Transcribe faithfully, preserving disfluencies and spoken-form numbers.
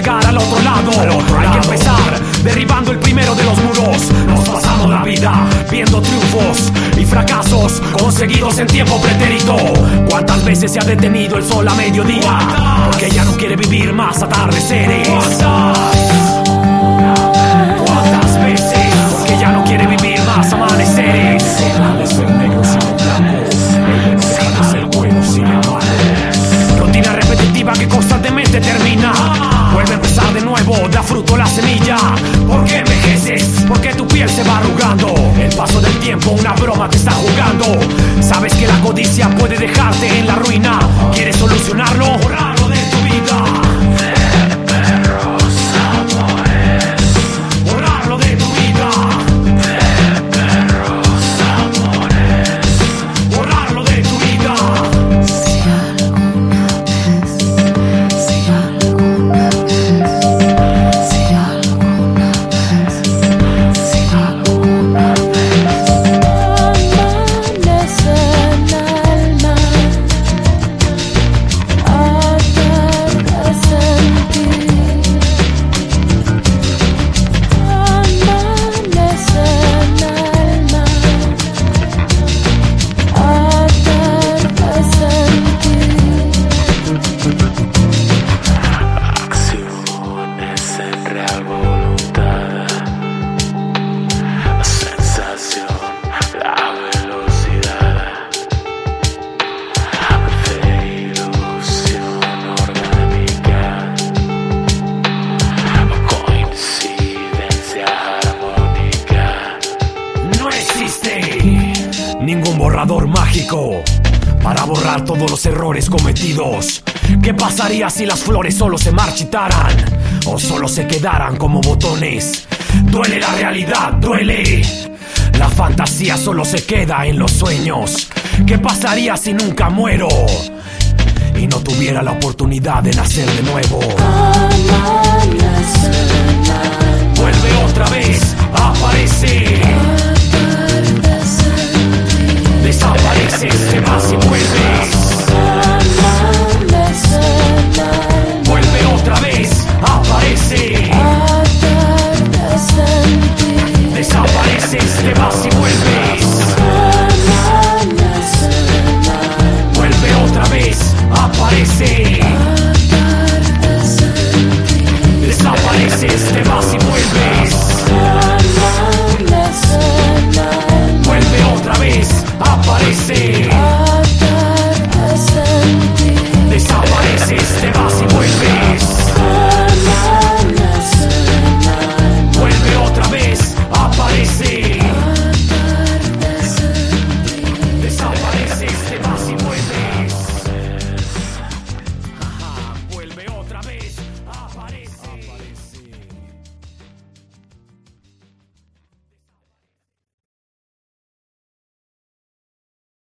llegar al otro lado. Al otro Hay lado. que empezar derribando el primero de los muros. Nos pasamos la vida viendo triunfos y fracasos conseguidos en tiempo pretérito. ¿Cuántas veces se ha detenido el sol a mediodía? Porque ya no quiere vivir más atardeceres. ¿Cuántas veces? Porque ya no quiere vivir más amaneceres. Deja de ser negro sin blanco, deja de ser bueno sin embargo. Rutina repetitiva que constantemente termina. Vuelve a empezar de nuevo, da fruto la semilla. ¿Por qué envejeces? ¿Por qué tu piel se va arrugando? El paso del tiempo, una broma te está jugando. Sabes que la codicia puede dejarte en la ruina. ¿Quieres solucionarlo? Borrarlo de tu vida. De perros amores. Borrarlo de tu vida. De perros amores. Borrarlo de tu vida. Si alguna vez, si alguna vez, si alguna vez, si alguna vez amanece en el mar, atardece en ti, amanece en el mar, atardece en ti. Acciones en real voluntad. La sensación, la velocidad de ilusión orgánica. Coincidencia armónica. No existe ningún borrador mágico para borrar todos los errores cometidos. ¿Qué pasaría si las flores solo se marchitaran o solo se quedaran como botones? Duele la realidad, duele. La fantasía solo se queda en los sueños. ¿Qué pasaría si nunca muero y no tuviera la oportunidad de nacer de nuevo? Amanece